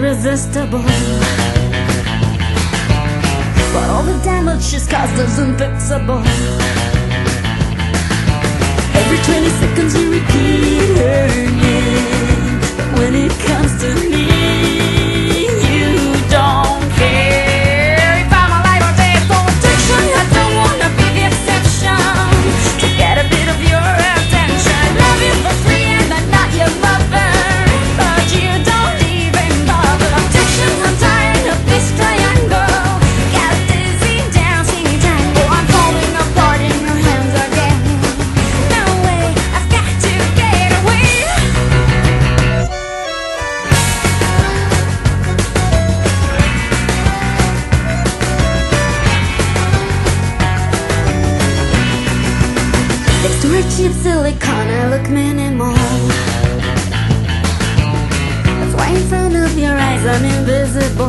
irresistible. But all the damage she's caused is unfixable. Every 20 seconds you repeat her name, but when it comes to me, you don't care. If I'm alive or dead, for addiction, I don't wanna be the exception. To get a bit of your attention, love you for free and I'm not your mother, but you don't even bother. Addiction, I'm tired of this triangle. Got dizzy dancing tango. I'm falling apart in your hands again. No way, I've got to get away. Next to her cheap silicone, I look minimal. That's why in front of your eyes I'm invisible.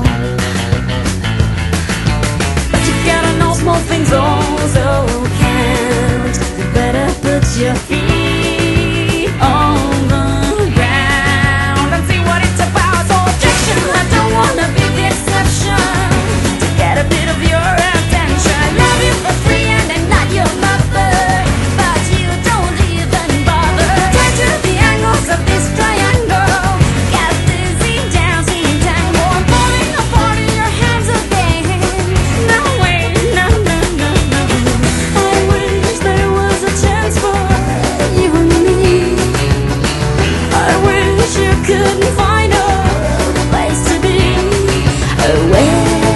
But you gotta know small things also count. You better put your feet on the ground and see what it's about. So objection, I don't wanna be the exception. To get a bit of your attention, love you for free and I'm not your mother, but you don't even bother. Tied to the angles of this triangle, got dizzy dancing tango. I'm falling apart in your hands again. No way, no, no, no, no. I wish there was a chance for you and me. I wish you couldn't find a place to be away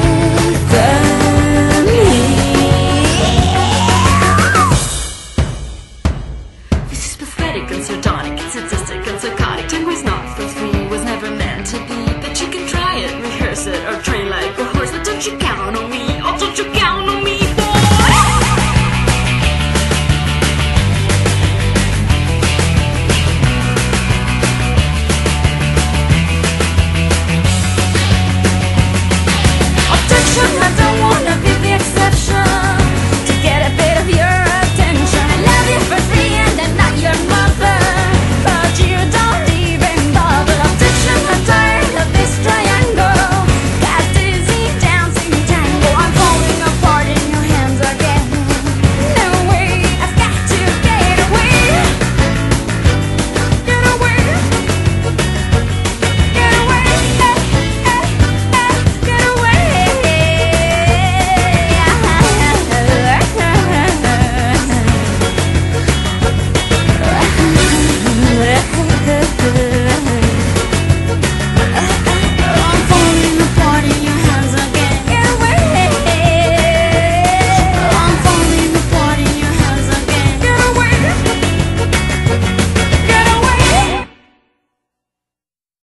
from me. This is pathetic and sardonic, it's sadistic and psychotic. Tango's not for free, was never meant to be. But you can try it, rehearse it, or